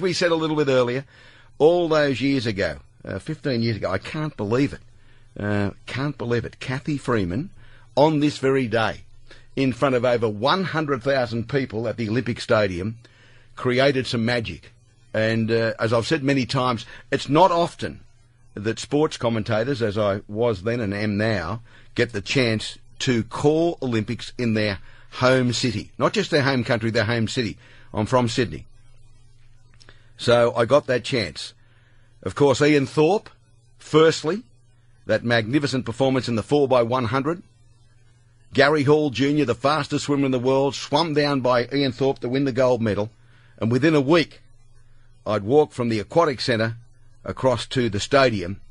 as we said a little bit earlier, all those years ago, 15 years ago, I can't believe it. Can't believe it. Cathy Freeman, on this very day, in front of over 100,000 people at the Olympic Stadium, created some magic. And as I've said many times, it's not often that sports commentators, as I was then and am now, get the chance to call Olympics in their home city. Not just their home country, their home city. I'm from Sydney. So I got that chance. Of course, Ian Thorpe, firstly, that magnificent performance in the 4x100. Gary Hall Jr., the fastest swimmer in the world, swum down by Ian Thorpe to win the gold medal. And within a week, I'd walk from the Aquatic Centre across to the stadium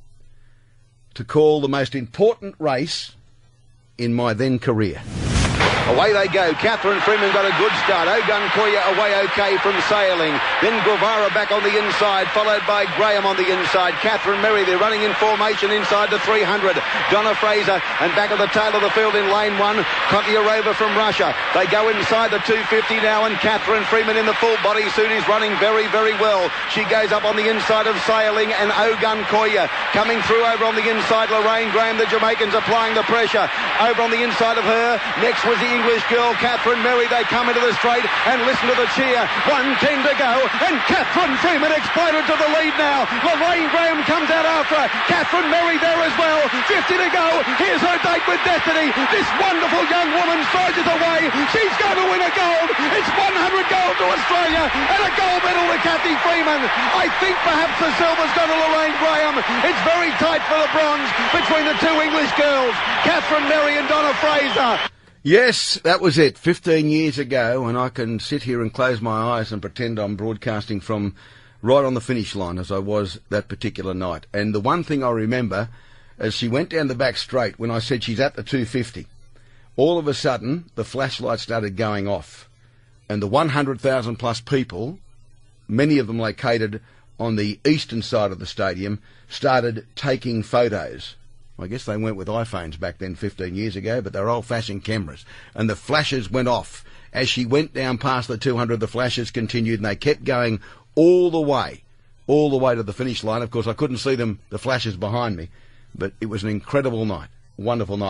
to call the most important race in my then career. Away they go. Catherine Freeman got a good start. Ogun Koya away okay from sailing. Then Guevara back on the inside, followed by Graham on the inside. Catherine Merry, they're running in formation inside the 300. Donna Fraser, and back at the tail of the field in lane 1, Kotyarova from Russia. They go inside the 250 now, and Catherine Freeman in the full bodysuit is running very, very well. She goes up on the inside of sailing, and Ogun Koya coming through over on the inside. Lorraine Graham, the Jamaicans applying the pressure. Over on the inside of her, next was the English girl, Catherine Merry. They come into the straight, and listen to the cheer. 1:10 to go, and Catherine Freeman exploded to the lead now. Lorraine Graham comes out after her. Catherine Merry there as well. 50 to go. Here's her date with destiny. This wonderful young woman surges away. She's going to win a gold. It's 100 gold to Australia, and a gold medal to Cathy Freeman. I think perhaps the silver's gone to Lorraine Graham. It's very tight for the bronze between the two English girls, Catherine Merry and Donna Fraser. Yes, that was it, 15 years ago, and I can sit here and close my eyes and pretend I'm broadcasting from right on the finish line as I was that particular night. And the one thing I remember, as she went down the back straight, when I said she's at the 250, all of a sudden the flashlights started going off, and the 100,000 plus people, many of them located on the eastern side of the stadium, started taking photos. I guess they went with iPhones back then 15 years ago, but they're old-fashioned cameras. And the flashes went off. As she went down past the 200, the flashes continued, and they kept going all the way to the finish line. Of course, I couldn't see them, the flashes behind me, but it was an incredible night, wonderful night.